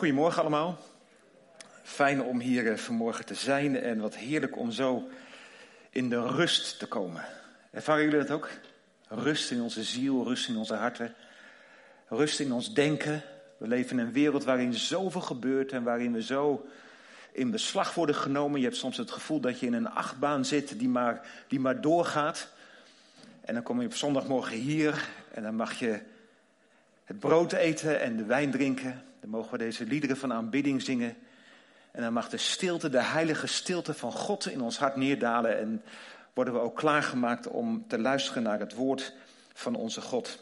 Goedemorgen allemaal. Fijn om hier vanmorgen te zijn en wat heerlijk om zo in de rust te komen. Ervaren jullie dat ook? Rust in onze ziel, rust in onze harten, rust in ons denken. We leven in een wereld waarin zoveel gebeurt en waarin we zo in beslag worden genomen. Je hebt soms het gevoel dat je in een achtbaan zit die maar doorgaat. En dan kom je op zondagmorgen hier en dan mag je het brood eten en de wijn drinken. Dan mogen we deze liederen van aanbidding zingen. En dan mag de stilte, de heilige stilte van God in ons hart neerdalen. En worden we ook klaargemaakt om te luisteren naar het woord van onze God.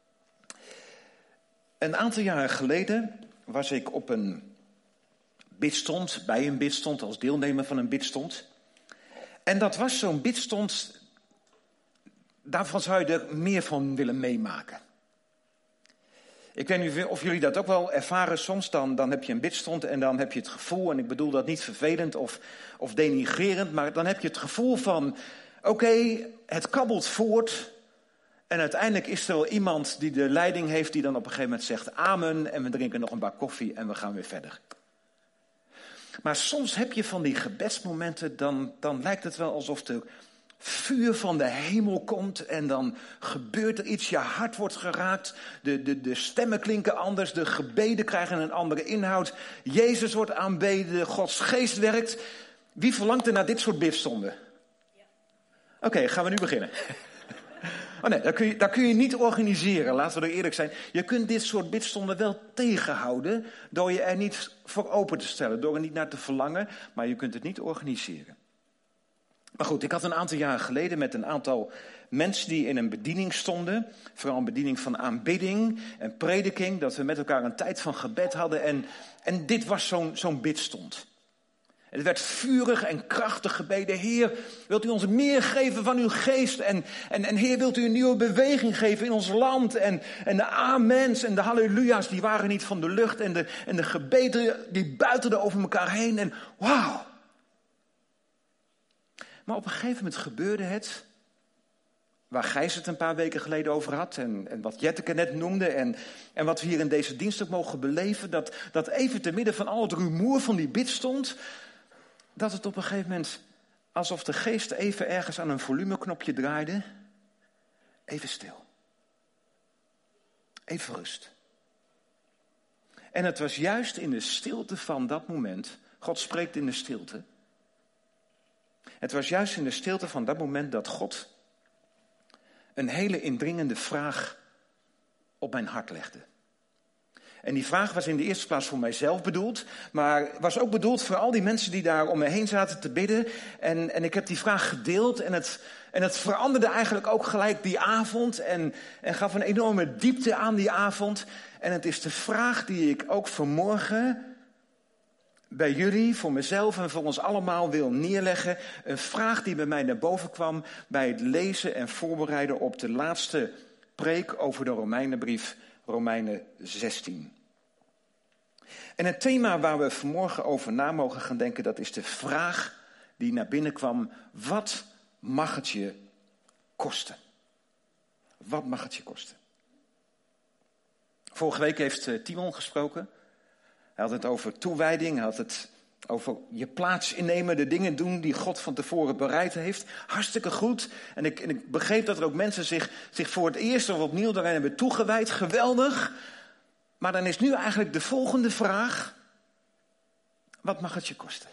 Een aantal jaren geleden was ik op een bidstond, bij een bidstond, als deelnemer van een bidstond. En dat was zo'n bidstond, daarvan zou je er meer van willen meemaken. Ik weet niet of jullie dat ook wel ervaren. Soms dan heb je een bidstond en dan heb je het gevoel, en ik bedoel dat niet vervelend of denigrerend, maar dan heb je het gevoel van, oké, het kabbelt voort. En uiteindelijk is er wel iemand die de leiding heeft die dan op een gegeven moment zegt amen en we drinken nog een bak koffie en we gaan weer verder. Maar soms heb je van die gebedsmomenten, dan lijkt het wel alsof er vuur van de hemel komt en dan gebeurt er iets, je hart wordt geraakt, de stemmen klinken anders, de gebeden krijgen een andere inhoud, Jezus wordt aanbeden, Gods geest werkt. Wie verlangt er naar dit soort bidstonden? Ja. Oké, gaan we nu beginnen. Oh nee, dat kun je niet organiseren, laten we er eerlijk zijn. Je kunt dit soort bidstonden wel tegenhouden door je er niet voor open te stellen, door er niet naar te verlangen, maar je kunt het niet organiseren. Maar goed, ik had een aantal jaren geleden met een aantal mensen die in een bediening stonden, vooral een bediening van aanbidding en prediking, dat we met elkaar een tijd van gebed hadden en dit was zo'n bidstond. Het werd vurig en krachtig gebeden. Heer, wilt u ons meer geven van uw geest? En Heer, wilt u een nieuwe beweging geven in ons land? En de amens en de halleluja's, die waren niet van de lucht. En de gebeden, die buitelden over elkaar heen. En wauw. Maar op een gegeven moment gebeurde het, waar Gijs het een paar weken geleden over had. En wat Jetteke net noemde. En wat we hier in deze dienst ook mogen beleven. Dat even te midden van al het rumoer van die bidstond, dat het op een gegeven moment, alsof de geest even ergens aan een volumeknopje draaide. Even stil. Even rust. En het was juist in de stilte van dat moment, God spreekt in de stilte. Het was juist in de stilte van dat moment dat God een hele indringende vraag op mijn hart legde. En die vraag was in de eerste plaats voor mijzelf bedoeld, maar was ook bedoeld voor al die mensen die daar om me heen zaten te bidden. En ik heb die vraag gedeeld en het veranderde eigenlijk ook gelijk die avond en gaf een enorme diepte aan die avond. En het is de vraag die ik ook vanmorgen bij jullie, voor mezelf en voor ons allemaal wil neerleggen. Een vraag die bij mij naar boven kwam bij het lezen en voorbereiden op de laatste preek over de Romeinenbrief, Romeinen 16. En het thema waar we vanmorgen over na mogen gaan denken, dat is de vraag die naar binnen kwam. Wat mag het je kosten? Wat mag het je kosten? Vorige week heeft Timon gesproken. Hij had het over toewijding, hij had het over je plaats innemen, de dingen doen die God van tevoren bereid heeft. Hartstikke goed. En ik begreep dat er ook mensen zich voor het eerst of opnieuw daarin hebben toegewijd. Geweldig. Maar dan is nu eigenlijk de volgende vraag. Wat mag het je kosten?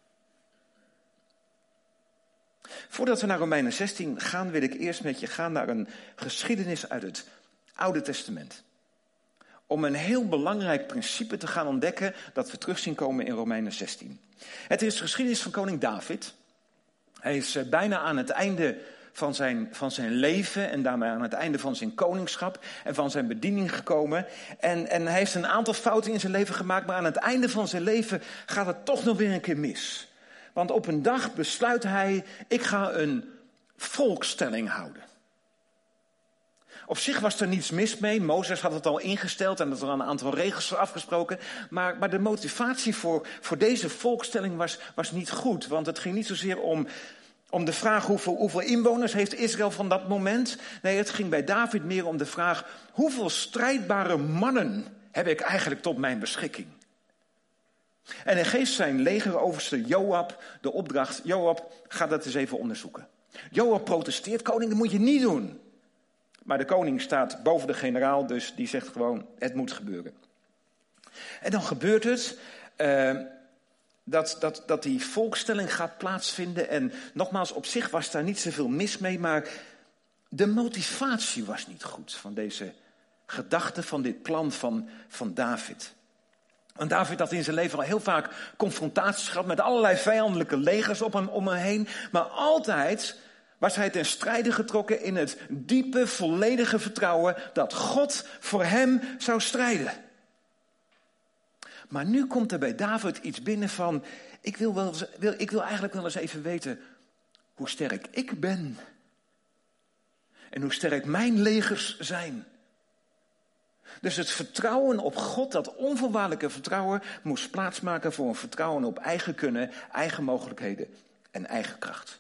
Voordat we naar Romeinen 16 gaan, wil ik eerst met je gaan naar een geschiedenis uit het Oude Testament. Om een heel belangrijk principe te gaan ontdekken dat we terug zien komen in Romeinen 16. Het is de geschiedenis van koning David. Hij is bijna aan het einde van zijn leven en daarmee aan het einde van zijn koningschap en van zijn bediening gekomen. En hij heeft een aantal fouten in zijn leven gemaakt, maar aan het einde van zijn leven gaat het toch nog weer een keer mis. Want op een dag besluit hij, ik ga een volkstelling houden. Op zich was er niets mis mee. Mozes had het al ingesteld en er waren een aantal regels afgesproken. Maar de motivatie voor deze volkstelling was niet goed. Want het ging niet zozeer om de vraag hoeveel inwoners heeft Israël van dat moment. Nee, het ging bij David meer om de vraag, hoeveel strijdbare mannen heb ik eigenlijk tot mijn beschikking? En hij geeft zijn legeroverste Joab de opdracht: Joab, ga dat eens even onderzoeken. Joab protesteert: koning, dat moet je niet doen. Maar de koning staat boven de generaal, dus die zegt gewoon: het moet gebeuren. En dan gebeurt het dat die volkstelling gaat plaatsvinden. En nogmaals, op zich was daar niet zoveel mis mee, maar de motivatie was niet goed van deze gedachte, van dit plan van David. Want David had in zijn leven al heel vaak confrontaties gehad met allerlei vijandelijke legers om hem heen. Maar altijd was hij ten strijde getrokken in het diepe, volledige vertrouwen dat God voor hem zou strijden. Maar nu komt er bij David iets binnen van: ik wil eigenlijk wel eens even weten hoe sterk ik ben. En hoe sterk mijn legers zijn. Dus het vertrouwen op God, dat onvoorwaardelijke vertrouwen, moest plaatsmaken voor een vertrouwen op eigen kunnen, eigen mogelijkheden en eigen kracht.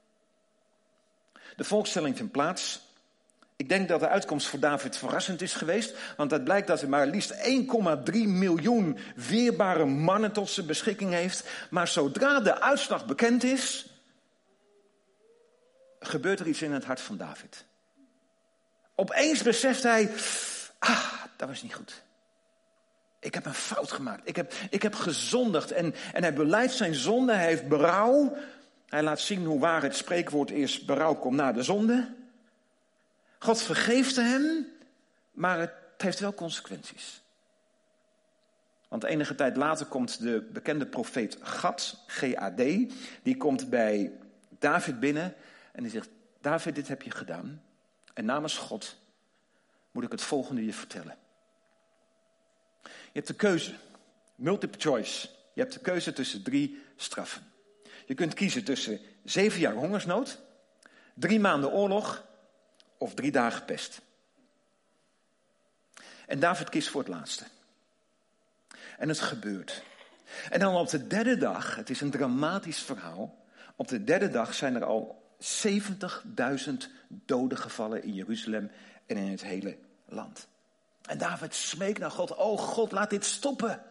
De volkstelling vindt plaats. Ik denk dat de uitkomst voor David verrassend is geweest, want het blijkt dat hij maar liefst 1,3 miljoen weerbare mannen tot zijn beschikking heeft. Maar zodra de uitslag bekend is, gebeurt er iets in het hart van David. Opeens beseft hij: dat was niet goed. Ik heb een fout gemaakt. Ik heb gezondigd. En hij belijdt zijn zonde. Hij heeft berouw. Hij laat zien hoe waar het spreekwoord is: berouw komt na de zonde. God vergeeft hem, maar het heeft wel consequenties. Want enige tijd later komt de bekende profeet Gad, G-A-D, die komt bij David binnen en die zegt: David, dit heb je gedaan. En namens God moet ik het volgende je vertellen. Je hebt de keuze, multiple choice. Je hebt de keuze tussen 3 straffen. Je kunt kiezen tussen 7 jaar hongersnood, 3 maanden oorlog of 3 dagen pest. En David kiest voor het laatste. En het gebeurt. En dan op de 3e dag, het is een dramatisch verhaal, op de 3e dag zijn er al 70.000 doden gevallen in Jeruzalem en in het hele land. En David smeekt naar God: oh God, laat dit stoppen.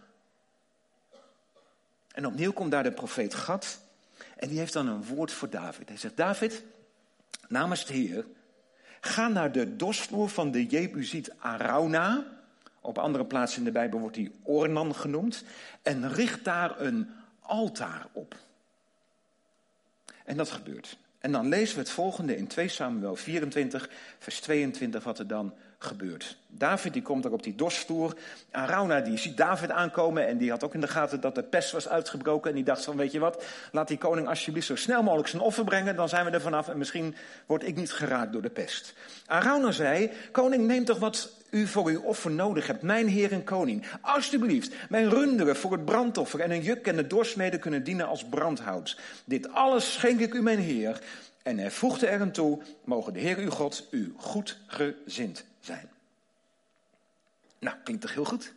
En opnieuw komt daar de profeet Gad en die heeft dan een woord voor David. Hij zegt: David, namens de Heer, ga naar de dorsvloer van de Jebusiet Arauna. Op andere plaatsen in de Bijbel wordt die Ornan genoemd. En richt daar een altaar op. En dat gebeurt. En dan lezen we het volgende in 2 Samuel 24, vers 22, wat er dan gebeurt. David die komt er op die dorsvloer. Arauna die ziet David aankomen en die had ook in de gaten dat de pest was uitgebroken. En die dacht van: weet je wat, laat die koning alsjeblieft zo snel mogelijk zijn offer brengen. Dan zijn we er vanaf en misschien word ik niet geraakt door de pest. Arauna zei: koning, neem toch wat u voor uw offer nodig hebt, mijn heer en koning. Alsjeblieft, mijn runderen voor het brandoffer en een juk en de doorsnede kunnen dienen als brandhout. Dit alles schenk ik u, mijn heer. En hij voegde er aan toe: mogen de Heer uw God u goed gezind zijn. Nou, klinkt toch heel goed?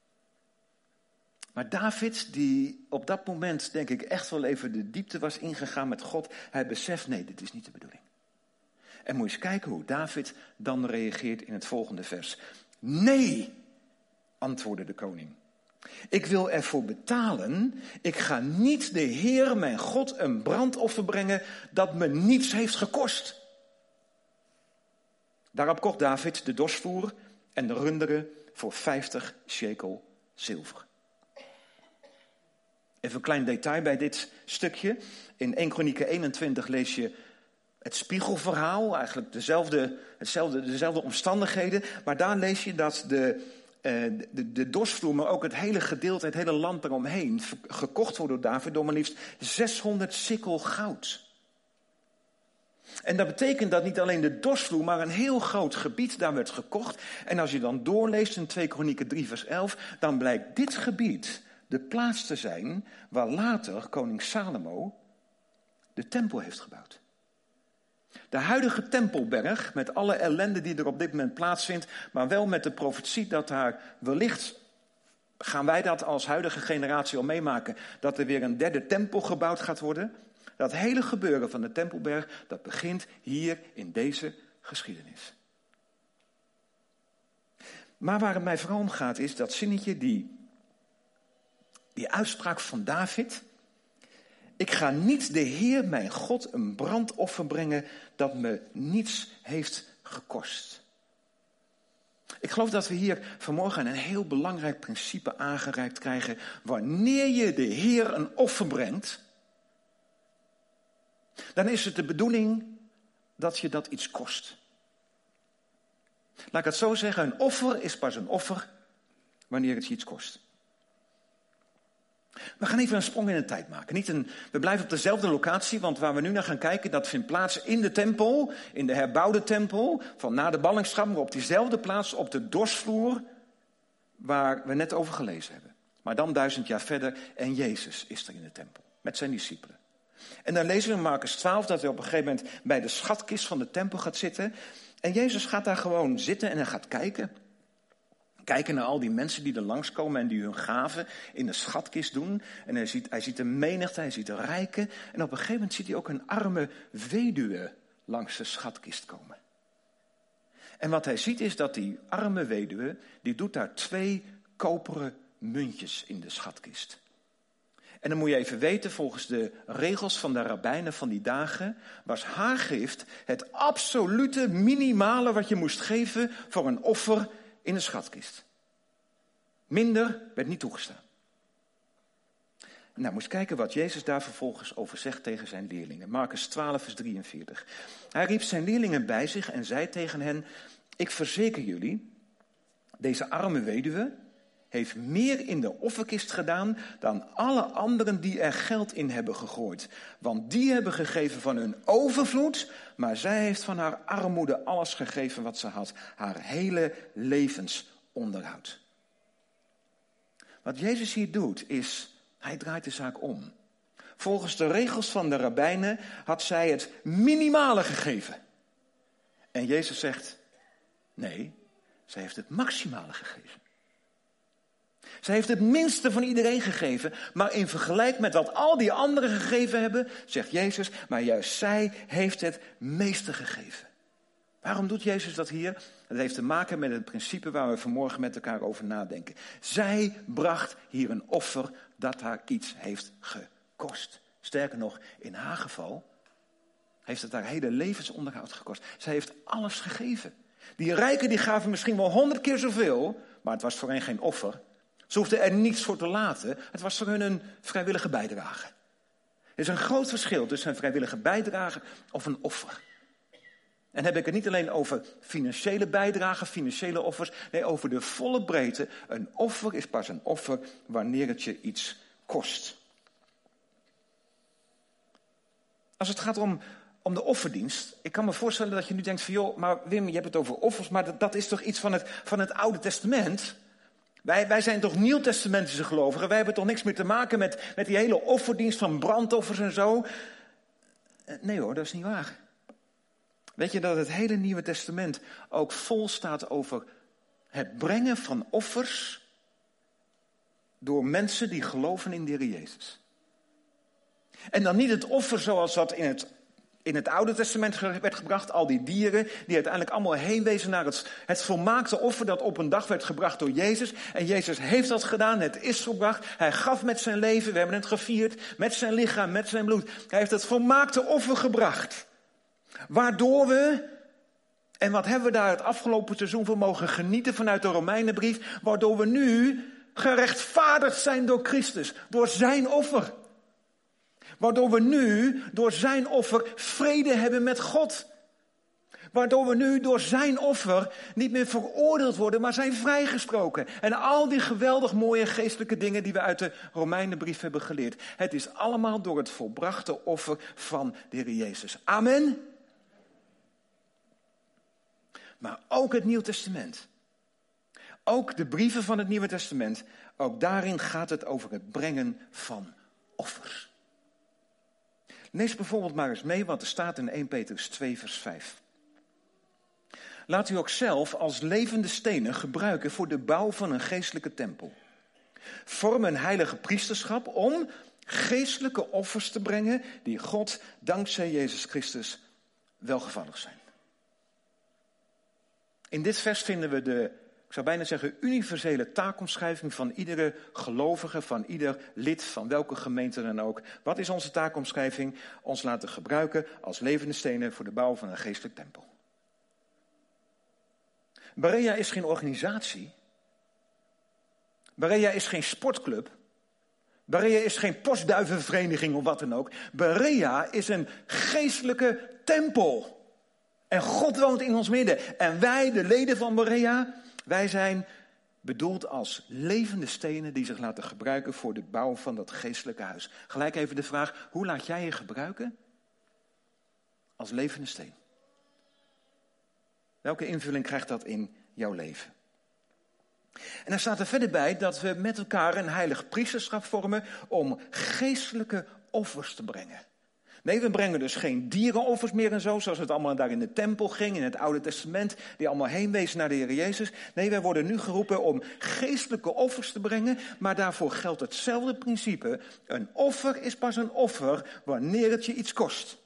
Maar David, die op dat moment denk ik echt wel even de diepte was ingegaan met God, hij beseft: nee, dit is niet de bedoeling. En moet je eens kijken hoe David dan reageert in het volgende vers. Nee, antwoordde de koning. Ik wil ervoor betalen. Ik ga niet de Heer, mijn God, een brandoffer brengen dat me niets heeft gekost. Daarop kocht David de dorsvloer en de runderen voor 50 shekel zilver. Even een klein detail bij dit stukje. In 1 Kronieken 21 lees je het spiegelverhaal, eigenlijk dezelfde omstandigheden. Maar daar lees je dat de dorsvloer, maar ook het hele gedeelte, het hele land eromheen, gekocht wordt door David door maar liefst 600 sikkel goud. En dat betekent dat niet alleen de dorsvloer, maar een heel groot gebied daar werd gekocht. En als je dan doorleest in 2 Kronieken 3 vers 11, dan blijkt dit gebied de plaats te zijn waar later koning Salomo de tempel heeft gebouwd. De huidige Tempelberg, met alle ellende die er op dit moment plaatsvindt, maar wel met de profetie dat daar wellicht, gaan wij dat als huidige generatie al meemaken, dat er weer een 3e tempel gebouwd gaat worden. Dat hele gebeuren van de Tempelberg, dat begint hier in deze geschiedenis. Maar waar het mij vooral om gaat is dat zinnetje, Die uitspraak van David. Ik ga niet de Heer mijn God een brandoffer brengen dat me niets heeft gekost. Ik geloof dat we hier vanmorgen een heel belangrijk principe aangereikt krijgen. Wanneer je de Heer een offer brengt, dan is het de bedoeling dat je dat iets kost. Laat ik het zo zeggen, een offer is pas een offer wanneer het je iets kost. We gaan even een sprong in de tijd maken. We blijven op dezelfde locatie, want waar we nu naar gaan kijken, dat vindt plaats in de tempel, in de herbouwde tempel, van na de ballingschap, maar op diezelfde plaats op de dorsvloer waar we net over gelezen hebben. Maar dan 1000 jaar verder en Jezus is er in de tempel met zijn discipelen. En dan lezen we in Markus 12 dat hij op een gegeven moment bij de schatkist van de tempel gaat zitten. En Jezus gaat daar gewoon zitten en hij gaat kijken. Kijken naar al die mensen die er langskomen en die hun gaven in de schatkist doen. En hij ziet de menigte, hij ziet de rijken. En op een gegeven moment ziet hij ook een arme weduwe langs de schatkist komen. En wat hij ziet is dat die arme weduwe, die doet daar 2 koperen muntjes in de schatkist. En dan moet je even weten, volgens de regels van de rabbijnen van die dagen, was haar gift het absolute minimale wat je moest geven voor een offer in de schatkist. Minder werd niet toegestaan. Nou, moest kijken wat Jezus daar vervolgens over zegt tegen zijn leerlingen. Markus 12, vers 43. Hij riep zijn leerlingen bij zich en zei tegen hen: ik verzeker jullie, deze arme weduwe heeft meer in de offerkist gedaan dan alle anderen die er geld in hebben gegooid. Want die hebben gegeven van hun overvloed, maar zij heeft van haar armoede alles gegeven wat ze had. Haar hele levensonderhoud. Wat Jezus hier doet is, hij draait de zaak om. Volgens de regels van de rabbijnen had zij het minimale gegeven. En Jezus zegt, nee, zij heeft het maximale gegeven. Zij heeft het minste van iedereen gegeven, maar in vergelijking met wat al die anderen gegeven hebben, zegt Jezus, maar juist zij heeft het meeste gegeven. Waarom doet Jezus dat hier? Dat heeft te maken met het principe waar we vanmorgen met elkaar over nadenken. Zij bracht hier een offer dat haar iets heeft gekost. Sterker nog, in haar geval heeft het haar hele levensonderhoud gekost. Zij heeft alles gegeven. Die rijken die gaven misschien wel 100 keer zoveel, maar het was voor hen geen offer. Ze hoefden er niets voor te laten. Het was voor hun een vrijwillige bijdrage. Er is een groot verschil tussen een vrijwillige bijdrage of een offer. En heb ik het niet alleen over financiële bijdragen, financiële offers. Nee, over de volle breedte. Een offer is pas een offer wanneer het je iets kost. Als het gaat om de offerdienst. Ik kan me voorstellen dat je nu denkt van joh, maar Wim, je hebt het over offers. Maar dat is toch iets van het Oude Testament? Wij zijn toch nieuwtestamentische gelovigen? Wij hebben toch niks meer te maken met die hele offerdienst van brandoffers en zo? Nee hoor, dat is niet waar. Weet je dat het hele Nieuwe Testament ook vol staat over het brengen van offers door mensen die geloven in de Heer Jezus. En dan niet het offer zoals dat in het Oude Testament werd gebracht. Al die dieren die uiteindelijk allemaal heen wezen naar het volmaakte offer dat op een dag werd gebracht door Jezus. En Jezus heeft dat gedaan, het is gebracht. Hij gaf met zijn leven, we hebben het gevierd, met zijn lichaam, met zijn bloed. Hij heeft het volmaakte offer gebracht. Waardoor we, en wat hebben we daar het afgelopen seizoen van mogen genieten vanuit de Romeinenbrief, waardoor we nu gerechtvaardigd zijn door Christus, door zijn offer. Waardoor we nu door zijn offer vrede hebben met God. Waardoor we nu door zijn offer niet meer veroordeeld worden, maar zijn vrijgesproken. En al die geweldig mooie geestelijke dingen die we uit de Romeinenbrief hebben geleerd. Het is allemaal door het volbrachte offer van de Heer Jezus. Amen. Maar ook het Nieuw Testament. Ook de brieven van het Nieuwe Testament. Ook daarin gaat het over het brengen van offers. Lees bijvoorbeeld maar eens mee wat er staat in 1 Petrus 2 vers 5. Laat u ook zelf als levende stenen gebruiken voor de bouw van een geestelijke tempel. Vorm een heilige priesterschap om geestelijke offers te brengen die God dankzij Jezus Christus welgevallig zijn. In dit vers vinden we de ik zou bijna zeggen, universele taakomschrijving van iedere gelovige, van ieder lid, van welke gemeente dan ook. Wat is onze taakomschrijving? Ons laten gebruiken als levende stenen voor de bouw van een geestelijk tempel. Berea is geen organisatie. Berea is geen sportclub. Berea is geen postduivenvereniging of wat dan ook. Berea is een geestelijke tempel. En God woont in ons midden. En wij, de leden van Berea, wij zijn bedoeld als levende stenen die zich laten gebruiken voor de bouw van dat geestelijke huis. Gelijk even de vraag, hoe laat jij je gebruiken? Als levende steen. Welke invulling krijgt dat in jouw leven? En dan staat er verder bij dat we met elkaar een heilig priesterschap vormen om geestelijke offers te brengen. Nee, we brengen dus geen dierenoffers meer en zo, zoals het allemaal daar in de tempel ging, in het Oude Testament, die allemaal heen wezen naar de Heer Jezus. Nee, wij worden nu geroepen om geestelijke offers te brengen, maar daarvoor geldt hetzelfde principe. Een offer is pas een offer wanneer het je iets kost.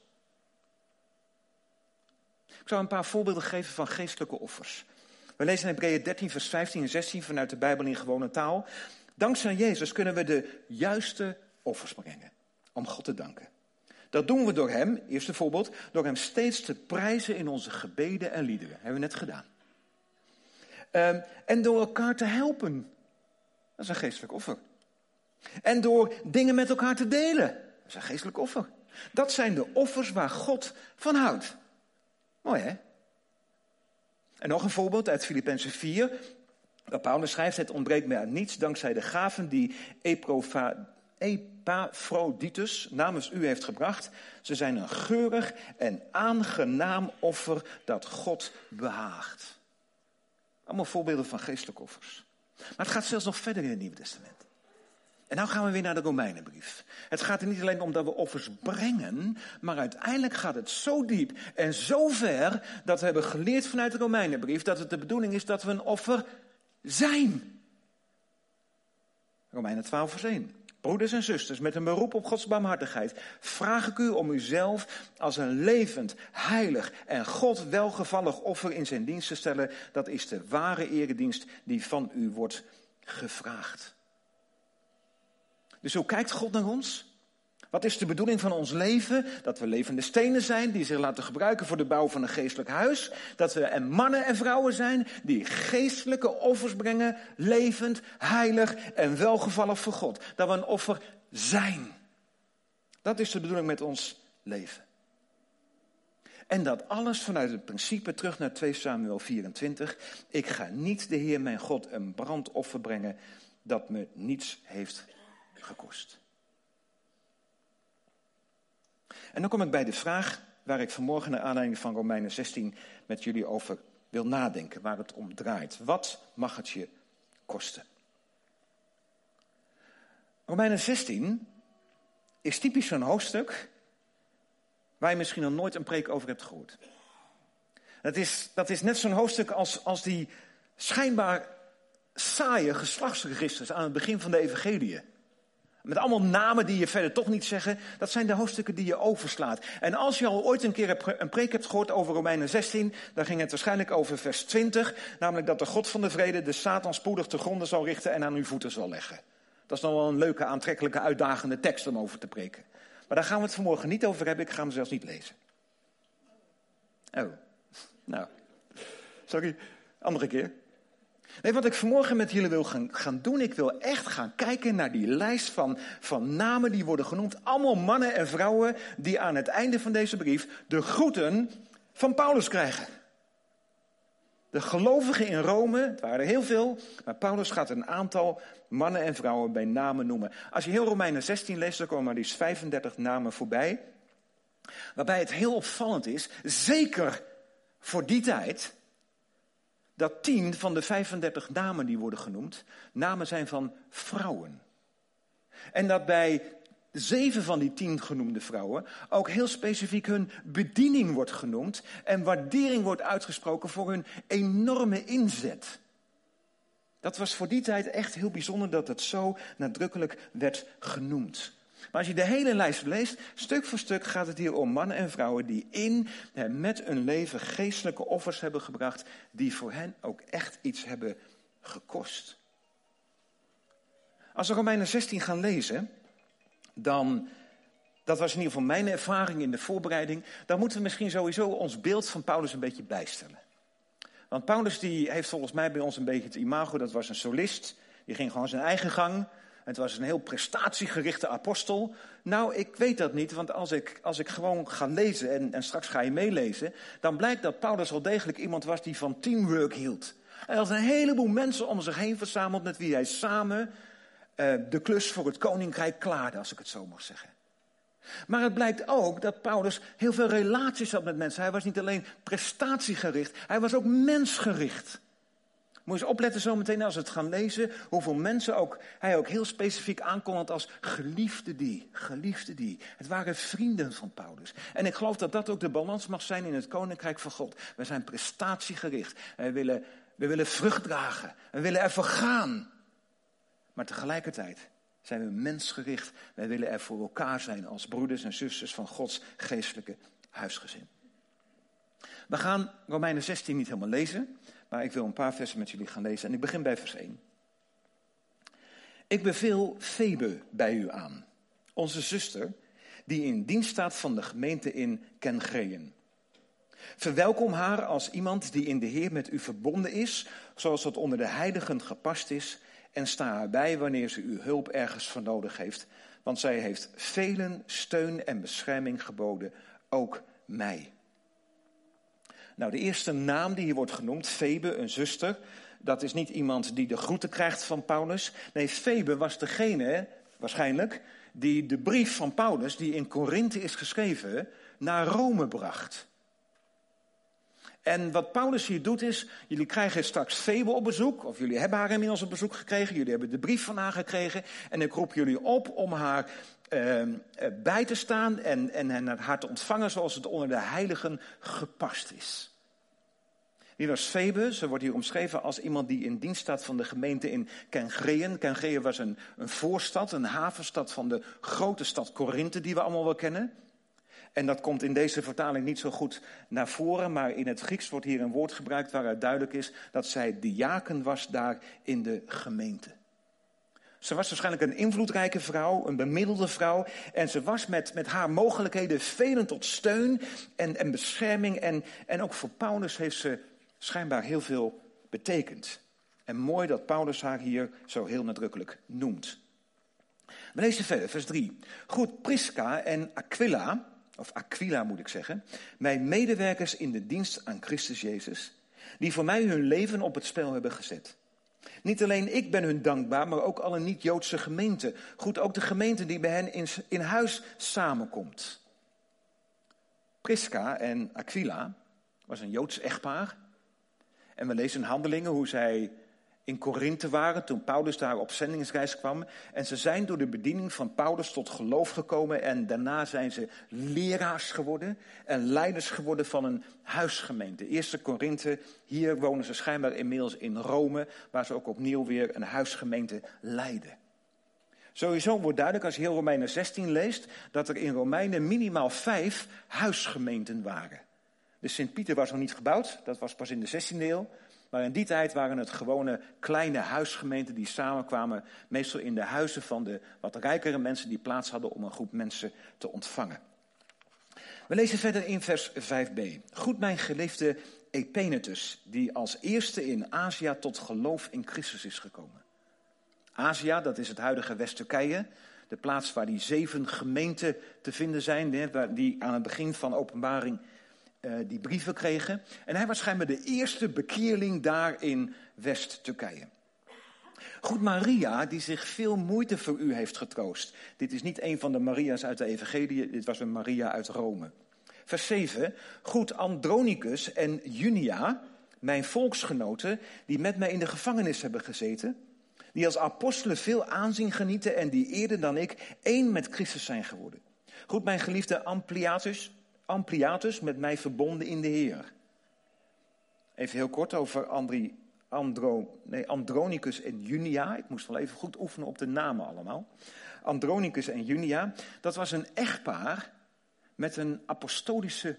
Ik zou een paar voorbeelden geven van geestelijke offers. We lezen in Hebreeën 13, vers 15 en 16 vanuit de Bijbel in gewone taal. Dankzij Jezus kunnen we de juiste offers brengen om God te danken. Dat doen we door hem, eerste voorbeeld, door hem steeds te prijzen in onze gebeden en liederen. Hebben we net gedaan. En door elkaar te helpen. Dat is een geestelijk offer. En door dingen met elkaar te delen. Dat is een geestelijk offer. Dat zijn de offers waar God van houdt. Mooi hè? En nog een voorbeeld uit Filippenzen 4. Waar Paulus schrijft, het ontbreekt mij aan niets dankzij de gaven die Epaphroditus namens u heeft gebracht. Ze zijn een geurig en aangenaam offer dat God behaagt. Allemaal voorbeelden van geestelijke offers. Maar het gaat zelfs nog verder in het Nieuwe Testament. En nou gaan we weer naar de Romeinenbrief. Het gaat er niet alleen om dat we offers brengen, maar uiteindelijk gaat het zo diep en zo ver dat we hebben geleerd vanuit de Romeinenbrief dat het de bedoeling is dat we een offer zijn. Romeinen 12 vers 1. Broeders en zusters, met een beroep op Gods barmhartigheid vraag ik u om uzelf als een levend, heilig en God welgevallig offer in zijn dienst te stellen. Dat is de ware eredienst die van u wordt gevraagd. Dus hoe kijkt God naar ons? Wat is de bedoeling van ons leven? Dat we levende stenen zijn die zich laten gebruiken voor de bouw van een geestelijk huis. Dat we mannen en vrouwen zijn die geestelijke offers brengen, levend, heilig en welgevallig voor God. Dat we een offer zijn. Dat is de bedoeling met ons leven. En dat alles vanuit het principe terug naar 2 Samuel 24. Ik ga niet de Heer mijn God een brandoffer brengen dat me niets heeft gekost. En dan kom ik bij de vraag waar ik vanmorgen naar aanleiding van Romeinen 16 met jullie over wil nadenken, waar het om draait. Wat mag het je kosten? Romeinen 16 is typisch zo'n hoofdstuk waar je misschien nog nooit een preek over hebt gehoord. Dat is net zo'n hoofdstuk als die schijnbaar saaie geslachtsregisters aan het begin van de evangeliën. Met allemaal namen die je verder toch niet zeggen. Dat zijn de hoofdstukken die je overslaat. En als je al ooit een keer een preek hebt gehoord over Romeinen 16... dan ging het waarschijnlijk over vers 20. Namelijk dat de God van de vrede de Satan spoedig te gronden zal richten en aan uw voeten zal leggen. Dat is nog wel een leuke, aantrekkelijke, uitdagende tekst om over te preken. Maar daar gaan we het vanmorgen niet over hebben. Ik ga hem zelfs niet lezen. Oh, nou. Sorry, andere keer. Nee, wat ik vanmorgen met jullie wil gaan doen, ik wil echt gaan kijken naar die lijst van namen die worden genoemd. Allemaal mannen en vrouwen die aan het einde van deze brief de groeten van Paulus krijgen. De gelovigen in Rome, het waren heel veel, maar Paulus gaat een aantal mannen en vrouwen bij namen noemen. Als je heel Romeinen 16 leest, dan komen er liefst 35 namen voorbij. Waarbij het heel opvallend is, zeker voor die tijd, dat 10 van de 35 namen die worden genoemd, namen zijn van vrouwen. En dat bij 7 van die 10 genoemde vrouwen ook heel specifiek hun bediening wordt genoemd en waardering wordt uitgesproken voor hun enorme inzet. Dat was voor die tijd echt heel bijzonder dat het zo nadrukkelijk werd genoemd. Maar als je de hele lijst leest, stuk voor stuk gaat het hier om mannen en vrouwen die in en met hun leven geestelijke offers hebben gebracht, die voor hen ook echt iets hebben gekost. Als we Romeinen 16 gaan lezen, dan, dat was in ieder geval mijn ervaring in de voorbereiding, dan moeten we misschien sowieso ons beeld van Paulus een beetje bijstellen. Want Paulus die heeft volgens mij bij ons een beetje het imago, dat was een solist, die ging gewoon zijn eigen gang. Het was een heel prestatiegerichte apostel. Nou, ik weet dat niet, want als ik gewoon ga lezen en straks ga je meelezen, dan blijkt dat Paulus wel degelijk iemand was die van teamwork hield. Hij had een heleboel mensen om zich heen verzameld met wie hij samen de klus voor het koninkrijk klaarde, als ik het zo mag zeggen. Maar het blijkt ook dat Paulus heel veel relaties had met mensen. Hij was niet alleen prestatiegericht, hij was ook mensgericht. Moet je eens opletten zo meteen als we het gaan lezen, hoeveel mensen hij ook heel specifiek aankondigt als geliefde die. Het waren vrienden van Paulus. En ik geloof dat dat ook de balans mag zijn in het koninkrijk van God. We zijn prestatiegericht. We willen vrucht dragen. We willen ervoor gaan. Maar tegelijkertijd zijn we mensgericht. Wij willen er voor elkaar zijn als broeders en zusters van Gods geestelijke huisgezin. We gaan Romeinen 16 niet helemaal lezen, maar ik wil een paar versen met jullie gaan lezen. En ik begin bij vers 1. Ik beveel Febe bij u aan, onze zuster, die in dienst staat van de gemeente in Kenchreën. Verwelkom haar als iemand die in de Heer met u verbonden is, zoals dat onder de heiligen gepast is, en sta haar bij wanneer ze uw hulp ergens voor nodig heeft, want zij heeft velen steun en bescherming geboden, ook mij. Nou, de eerste naam die hier wordt genoemd, Febe, een zuster, dat is niet iemand die de groeten krijgt van Paulus. Nee, Febe was degene, waarschijnlijk, die de brief van Paulus, die in Korinthe is geschreven, naar Rome bracht. En wat Paulus hier doet is, jullie krijgen straks Febe op bezoek, of jullie hebben haar inmiddels op bezoek gekregen, jullie hebben de brief van haar gekregen, en ik roep jullie op om haar bij te staan en haar te ontvangen zoals het onder de heiligen gepast is. Wie was Febe? Ze wordt hier omschreven als iemand die in dienst staat van de gemeente in Kenchreën. Kenchreën was een voorstad, een havenstad van de grote stad Korinthe die we allemaal wel kennen. En dat komt in deze vertaling niet zo goed naar voren, maar in het Grieks wordt hier een woord gebruikt waaruit duidelijk is dat zij diaken was daar in de gemeente. Ze was waarschijnlijk een invloedrijke vrouw, een bemiddelde vrouw. En ze was met haar mogelijkheden velen tot steun en bescherming. En ook voor Paulus heeft ze schijnbaar heel veel betekend. En mooi dat Paulus haar hier zo heel nadrukkelijk noemt. We lezen verder, vers 3. Goed, Prisca en Aquila, of Aquila moet ik zeggen, mijn medewerkers in de dienst aan Christus Jezus, die voor mij hun leven op het spel hebben gezet. Niet alleen ik ben hun dankbaar, maar ook alle niet-Joodse gemeenten. Goed, ook de gemeente die bij hen in huis samenkomt. Prisca en Aquila was een Joods echtpaar. En we lezen in Handelingen hoe zij in Korinthe waren toen Paulus daar op zendingsreis kwam. En ze zijn door de bediening van Paulus tot geloof gekomen. En daarna zijn ze leraars geworden en leiders geworden van een huisgemeente. Eerste Korinthe, hier wonen ze schijnbaar inmiddels in Rome, waar ze ook opnieuw weer een huisgemeente leiden. Sowieso wordt duidelijk als je heel Romeinen 16 leest, dat er in Romeinen minimaal 5 huisgemeenten waren. De Sint-Pieter was nog niet gebouwd, dat was pas in de 16e eeuw. Maar in die tijd waren het gewone kleine huisgemeenten die samenkwamen, meestal in de huizen van de wat rijkere mensen die plaats hadden om een groep mensen te ontvangen. We lezen verder in vers 5b. Goed, mijn geliefde Epenetus, die als eerste in Azië tot geloof in Christus is gekomen. Azië, dat is het huidige West-Turkije, de plaats waar die 7 gemeenten te vinden zijn, die aan het begin van Openbaring die brieven kregen. En hij was schijnbaar de eerste bekeerling daar in West-Turkije. Goed, Maria, die zich veel moeite voor u heeft getroost. Dit is niet een van de Maria's uit de evangelie, dit was een Maria uit Rome. Vers 7. Goed, Andronicus en Junia, mijn volksgenoten, die met mij in de gevangenis hebben gezeten, die als apostelen veel aanzien genieten en die eerder dan ik één met Christus zijn geworden. Goed, mijn geliefde Ampliatus, met mij verbonden in de Heer. Even heel kort over Andronicus en Junia. Ik moest wel even goed oefenen op de namen allemaal. Andronicus en Junia, dat was een echtpaar met een apostolische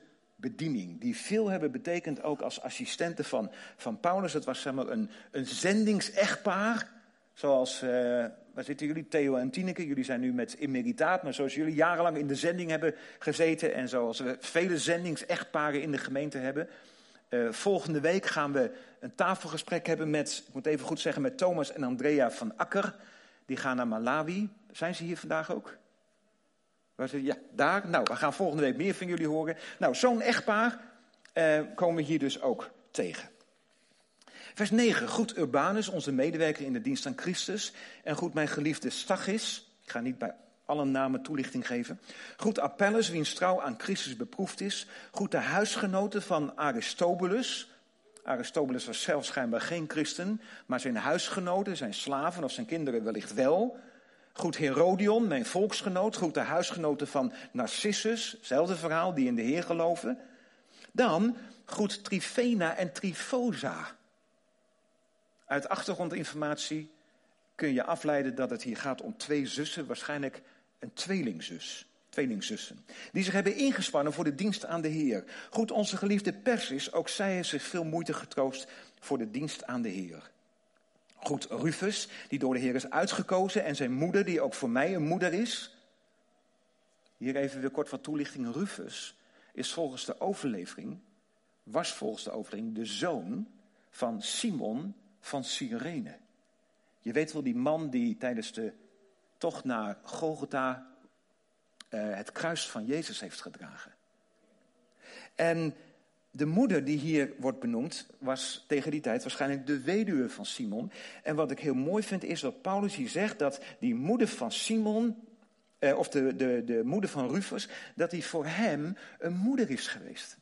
bediening. Die veel hebben betekend ook als assistenten van Paulus. Het was zeg maar een zendingsechtpaar. Zoals, waar zitten jullie? Theo en Tineke. Jullie zijn nu met emeritaat. Maar zoals jullie jarenlang in de zending hebben gezeten. En zoals we vele zendingsechtparen in de gemeente hebben. Volgende week gaan we een tafelgesprek hebben met, ik moet even goed zeggen, met Thomas en Andrea van Akker. Die gaan naar Malawi. Zijn ze hier vandaag ook? Ja, daar. Nou, we gaan volgende week meer van jullie horen. Nou, zo'n echtpaar komen we hier dus ook tegen. Vers 9. Groet Urbanus, onze medewerker in de dienst aan Christus. En groet mijn geliefde Stachys. Ik ga niet bij alle namen toelichting geven. Groet Apelles, wiens trouw aan Christus beproefd is. Groet de huisgenoten van Aristobulus. Aristobulus was zelf schijnbaar geen christen, maar zijn huisgenoten, zijn slaven of zijn kinderen wellicht wel. Groet Herodion, mijn volksgenoot. Groet de huisgenoten van Narcissus, hetzelfde verhaal, die in de Heer geloven. Dan groet Trifena en Trifosa. Uit achtergrondinformatie kun je afleiden dat het hier gaat om 2 zussen, waarschijnlijk een tweelingzussen, die zich hebben ingespannen voor de dienst aan de Heer. Groet onze geliefde Persis, ook zij heeft zich veel moeite getroost voor de dienst aan de Heer. Groet Rufus, die door de Heer is uitgekozen, en zijn moeder, die ook voor mij een moeder is. Hier even weer kort wat toelichting. Rufus was volgens de overlevering de zoon van Simon van Cyrene. Je weet wel, die man die tijdens de tocht naar Golgotha het kruis van Jezus heeft gedragen. En de moeder die hier wordt benoemd was tegen die tijd waarschijnlijk de weduwe van Simon. En wat ik heel mooi vind is dat Paulus hier zegt dat die moeder van Simon, of de moeder van Rufus, dat die voor hem een moeder is geweest.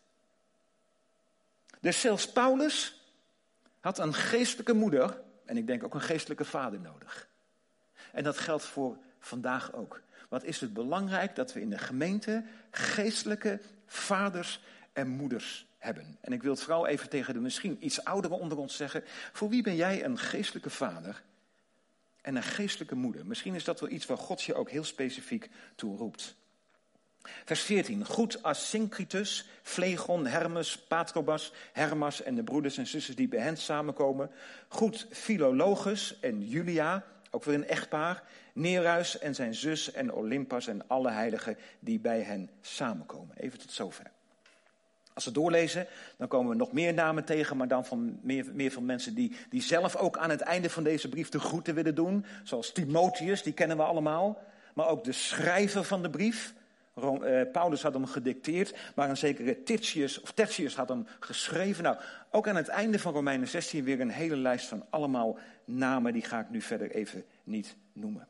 Dus zelfs Paulus had een geestelijke moeder en ik denk ook een geestelijke vader nodig. En dat geldt voor vandaag ook. Wat is het belangrijk dat we in de gemeente geestelijke vaders en moeders hebben. En ik wil het vooral even tegen de misschien iets ouderen onder ons zeggen. Voor wie ben jij een geestelijke vader en een geestelijke moeder? Misschien is dat wel iets waar God je ook heel specifiek toe roept. Vers 14. Groet Asyncritus, Phlegon, Hermes, Patrobas, Hermas en de broeders en zusters die bij hen samenkomen. Groet Philologus en Julia, ook weer een echtpaar. Nereus en zijn zus en Olympas en alle heiligen die bij hen samenkomen. Even tot zover. Als we doorlezen, dan komen we nog meer namen tegen, maar dan van meer van mensen die zelf ook aan het einde van deze brief de groeten willen doen. Zoals Timotheus, die kennen we allemaal. Maar ook de schrijver van de brief. Paulus had hem gedicteerd, maar een zekere Tertius had hem geschreven. Nou, ook aan het einde van Romeinen 16 weer een hele lijst van allemaal namen, die ga ik nu verder even niet noemen.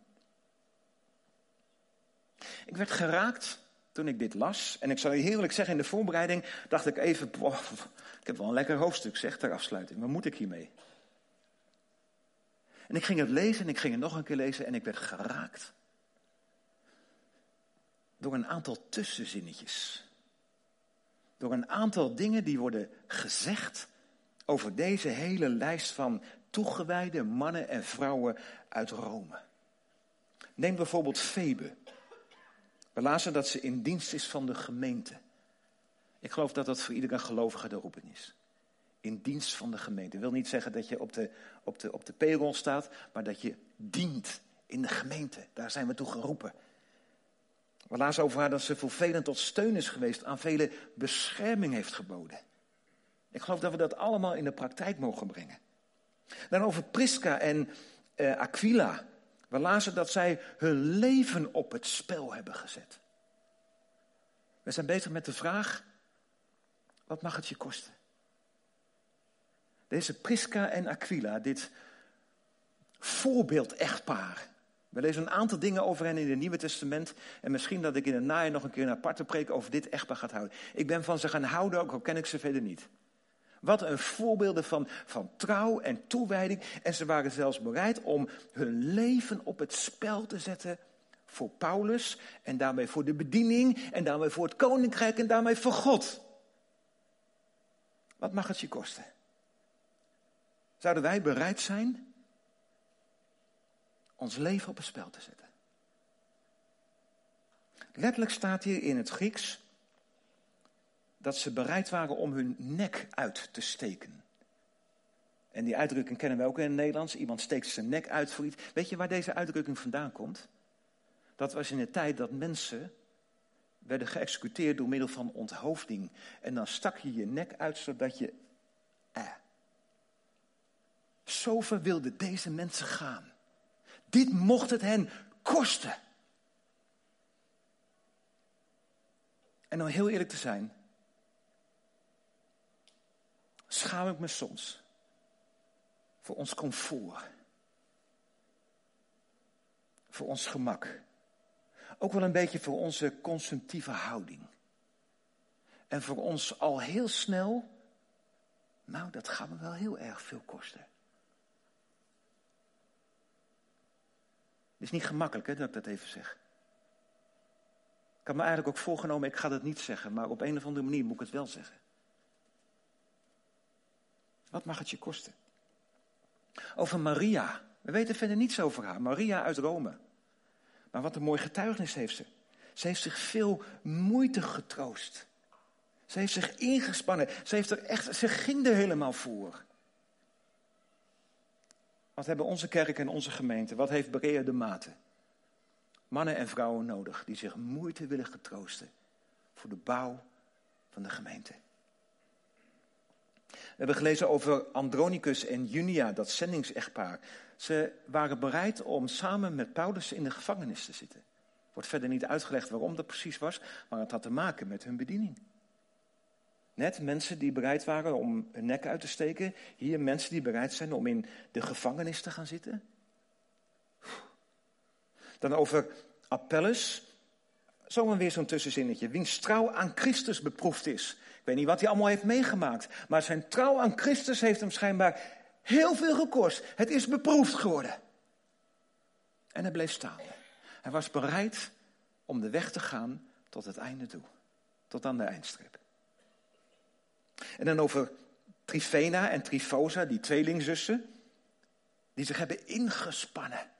Ik werd geraakt toen ik dit las. En ik zal je eerlijk zeggen, in de voorbereiding dacht ik even, ik heb wel een lekker hoofdstuk zeg, ter afsluiting. Wat moet ik hiermee? En ik ging het lezen en ik ging het nog een keer lezen en ik werd geraakt. Door een aantal tussenzinnetjes. Door een aantal dingen die worden gezegd over deze hele lijst van toegewijde mannen en vrouwen uit Rome. Neem bijvoorbeeld Febe. We lazen dat ze in dienst is van de gemeente. Ik geloof dat dat voor iedere gelovige de roeping is. In dienst van de gemeente. Dat wil niet zeggen dat je op de payroll staat, maar dat je dient in de gemeente. Daar zijn we toe geroepen. We lazen over haar dat ze voor velen tot steun is geweest, aan velen bescherming heeft geboden. Ik geloof dat we dat allemaal in de praktijk mogen brengen. Dan over Prisca en Aquila. We lazen dat zij hun leven op het spel hebben gezet. We zijn bezig met de vraag, wat mag het je kosten? Deze Prisca en Aquila, dit voorbeeld-echtpaar. We lezen een aantal dingen over hen in het Nieuwe Testament. En misschien dat ik in het najaar nog een keer een aparte preek over dit echtpaar ga houden. Ik ben van ze gaan houden, ook al ken ik ze verder niet. Wat een voorbeelden van trouw en toewijding. En ze waren zelfs bereid om hun leven op het spel te zetten voor Paulus. En daarmee voor de bediening. En daarmee voor het koninkrijk. En daarmee voor God. Wat mag het je kosten? Zouden wij bereid zijn ons leven op het spel te zetten? Letterlijk staat hier in het Grieks dat ze bereid waren om hun nek uit te steken. En die uitdrukking kennen we ook in het Nederlands. Iemand steekt zijn nek uit voor iets. Weet je waar deze uitdrukking vandaan komt? Dat was in de tijd dat mensen werden geëxecuteerd door middel van onthoofding. En dan stak je je nek uit zodat je... Zo ver wilden deze mensen gaan. Dit mocht het hen kosten. En om heel eerlijk te zijn, schaam ik me soms voor ons comfort. Voor ons gemak. Ook wel een beetje voor onze consumptieve houding. En voor ons al heel snel, nou dat gaat me wel heel erg veel kosten. Het is niet gemakkelijk dat ik dat even zeg. Ik had me eigenlijk ook voorgenomen, ik ga dat niet zeggen, maar op een of andere manier moet ik het wel zeggen. Wat mag het je kosten? Over Maria. We weten verder niets over haar. Maria uit Rome. Maar wat een mooi getuigenis heeft ze. Ze heeft zich veel moeite getroost. Ze heeft zich ingespannen. Ze ging er helemaal voor. Wat hebben onze kerk en onze gemeente, wat heeft Berea de Maten? Mannen en vrouwen nodig die zich moeite willen getroosten voor de bouw van de gemeente. We hebben gelezen over Andronicus en Junia, dat zendingsechtpaar. Ze waren bereid om samen met Paulus in de gevangenis te zitten. Wordt verder niet uitgelegd waarom dat precies was, maar het had te maken met hun bediening. Net mensen die bereid waren om hun nek uit te steken. Hier mensen die bereid zijn om in de gevangenis te gaan zitten. Dan over Apelles. Zomaar weer zo'n tussenzinnetje. Wiens trouw aan Christus beproefd is. Ik weet niet wat hij allemaal heeft meegemaakt. Maar zijn trouw aan Christus heeft hem schijnbaar heel veel gekost. Het is beproefd geworden. En hij bleef staan. Hij was bereid om de weg te gaan tot het einde toe. Tot aan de eindstreep. En dan over Trifena en Trifosa, die tweelingzussen, die zich hebben ingespannen.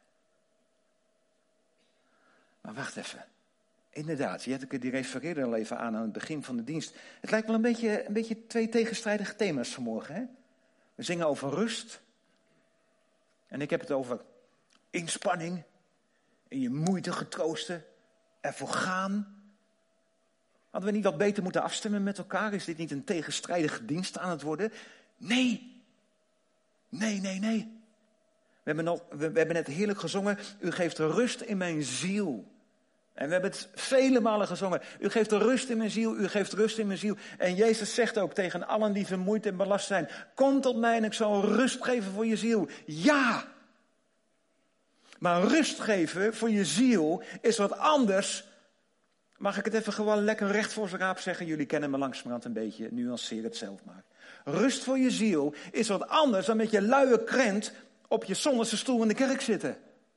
Maar wacht even. Inderdaad, die refereerde al even aan het begin van de dienst. Het lijkt wel een beetje twee tegenstrijdige thema's vanmorgen. Hè? We zingen over rust. En ik heb het over inspanning. In je moeite getroosten. Ervoor gaan. Hadden we niet wat beter moeten afstemmen met elkaar? Is dit niet een tegenstrijdige dienst aan het worden? Nee. Nee. We hebben net heerlijk gezongen. U geeft rust in mijn ziel. En we hebben het vele malen gezongen. U geeft rust in mijn ziel, u geeft rust in mijn ziel. En Jezus zegt ook tegen allen die vermoeid en belast zijn. Kom tot mij en ik zal rust geven voor je ziel. Ja! Maar rust geven voor je ziel is wat anders. Mag ik het even gewoon lekker recht voor zijn raap zeggen? Jullie kennen me langzamerhand een beetje, nuanceer het zelf maar. Rust voor je ziel is wat anders dan met je luie krent op je zonderse stoel in de kerk zitten.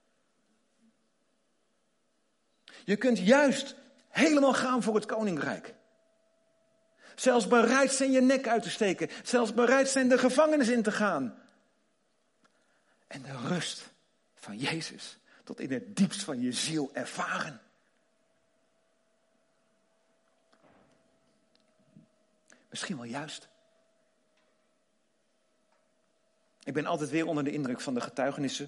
Je kunt juist helemaal gaan voor het koninkrijk. Zelfs bereid zijn je nek uit te steken. Zelfs bereid zijn de gevangenis in te gaan. En de rust van Jezus tot in het diepst van je ziel ervaren. Misschien wel juist. Ik ben altijd weer onder de indruk van de getuigenissen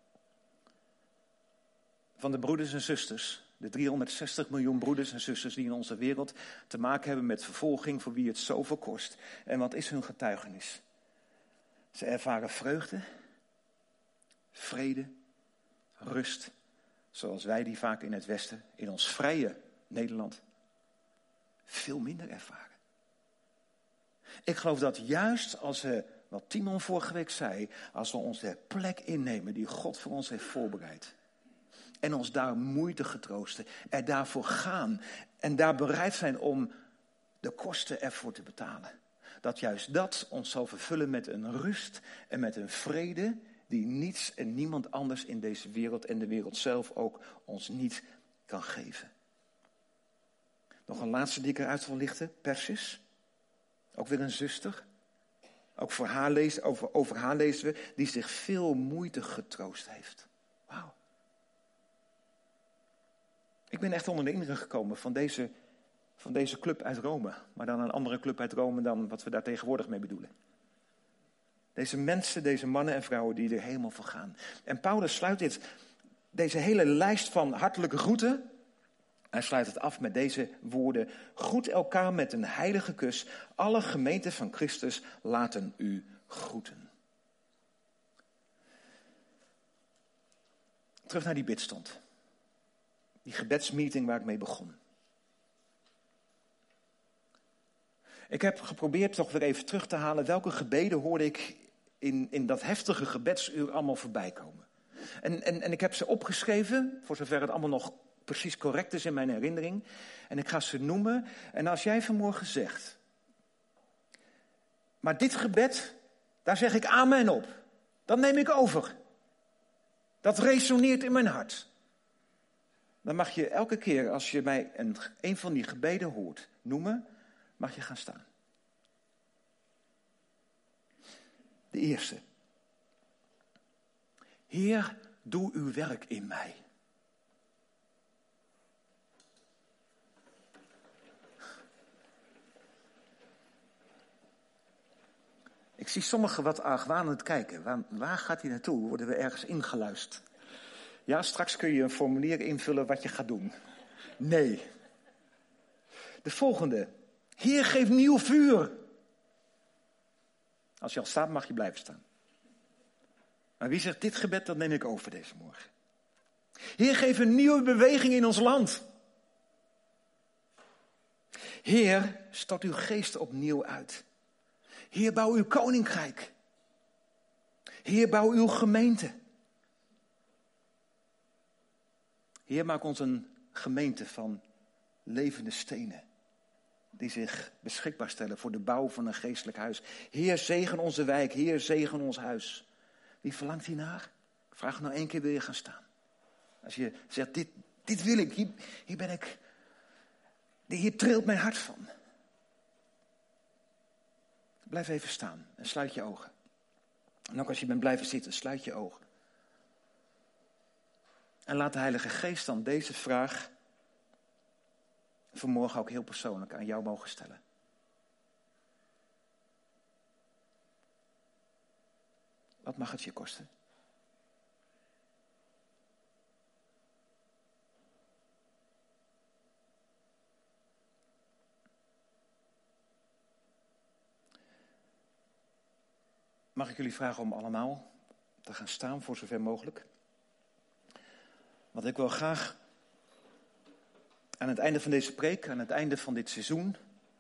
van de broeders en zusters. De 360 miljoen broeders en zusters die in onze wereld te maken hebben met vervolging voor wie het zoveel kost. En wat is hun getuigenis? Ze ervaren vreugde, vrede, rust, zoals wij die vaak in het Westen, in ons vrije Nederland, veel minder ervaren. Ik geloof dat juist als we, wat Timon vorige week zei, als we ons de plek innemen die God voor ons heeft voorbereid. En ons daar moeite getroosten, er daarvoor gaan en daar bereid zijn om de kosten ervoor te betalen. Dat juist dat ons zal vervullen met een rust en met een vrede die niets en niemand anders in deze wereld en de wereld zelf ook ons niet kan geven. Nog een laatste die ik eruit wil lichten, Persis. Ook weer een zuster. Ook voor haar over haar lezen we, die zich veel moeite getroost heeft. Wauw. Ik ben echt onder de indruk gekomen van deze van deze club uit Rome. Maar dan een andere club uit Rome dan wat we daar tegenwoordig mee bedoelen. Deze mensen, deze mannen en vrouwen die er helemaal voor gaan. En Paulus sluit deze hele lijst van hartelijke groeten. Hij sluit het af met deze woorden. Groet elkaar met een heilige kus. Alle gemeenten van Christus laten u groeten. Terug naar die bidstond. Die gebedsmeeting waar ik mee begon. Ik heb geprobeerd toch weer even terug te halen welke gebeden hoorde ik in dat heftige gebedsuur allemaal voorbij komen. En ik heb ze opgeschreven, voor zover het allemaal nog precies correct is in mijn herinnering. En ik ga ze noemen. En als jij vanmorgen zegt, maar dit gebed, daar zeg ik amen op. Dat neem ik over. Dat resoneert in mijn hart. Dan mag je elke keer als je mij een van die gebeden hoort noemen, mag je gaan staan. De eerste. Heer, doe uw werk in mij. Ik zie sommigen wat argwanend kijken. Waar gaat hij naartoe? Worden we ergens ingeluisterd? Ja, straks kun je een formulier invullen wat je gaat doen. Nee. De volgende. Heer, geef nieuw vuur. Als je al staat, mag je blijven staan. Maar wie zegt dit gebed, dat neem ik over deze morgen. Heer, geef een nieuwe beweging in ons land. Heer, stort uw geest opnieuw uit. Heer, bouw uw koninkrijk. Heer, bouw uw gemeente. Heer, maak ons een gemeente van levende stenen. Die zich beschikbaar stellen voor de bouw van een geestelijk huis. Heer, zegen onze wijk. Heer, zegen ons huis. Wie verlangt hiernaar? Ik vraag nou 1 keer, wil je gaan staan? Als je zegt, dit wil ik. Hier ben ik. Hier trilt mijn hart van. Blijf even staan en sluit je ogen. En ook als je bent blijven zitten, sluit je ogen. En laat de Heilige Geest dan deze vraag vanmorgen ook heel persoonlijk aan jou mogen stellen. Wat mag het je kosten? Mag ik jullie vragen om allemaal te gaan staan voor zover mogelijk? Want ik wil graag aan het einde van deze preek, aan het einde van dit seizoen,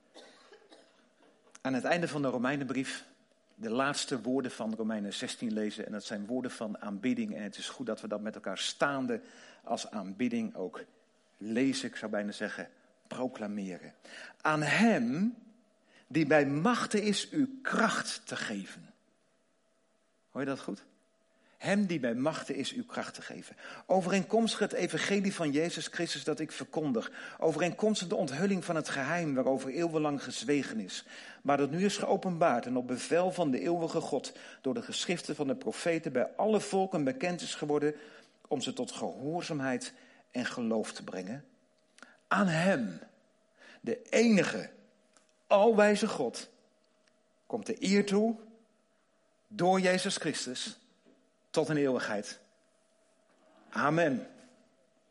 aan het einde van de Romeinenbrief, de laatste woorden van Romeinen 16 lezen. En dat zijn woorden van aanbidding. En het is goed dat we dat met elkaar staande als aanbidding ook lezen. Ik zou bijna zeggen, proclameren. Aan hem die bij machte is u kracht te geven. Hoor je dat goed? Hem die bij machte is uw kracht te geven. Overeenkomstig het evangelie van Jezus Christus dat ik verkondig. Overeenkomstig de onthulling van het geheim waarover eeuwenlang gezwegen is. Maar dat nu is geopenbaard en op bevel van de eeuwige God door de geschriften van de profeten bij alle volken bekend is geworden. Om ze tot gehoorzaamheid en geloof te brengen. Aan hem, de enige, alwijze God, komt de eer toe door Jezus Christus tot een eeuwigheid. Amen.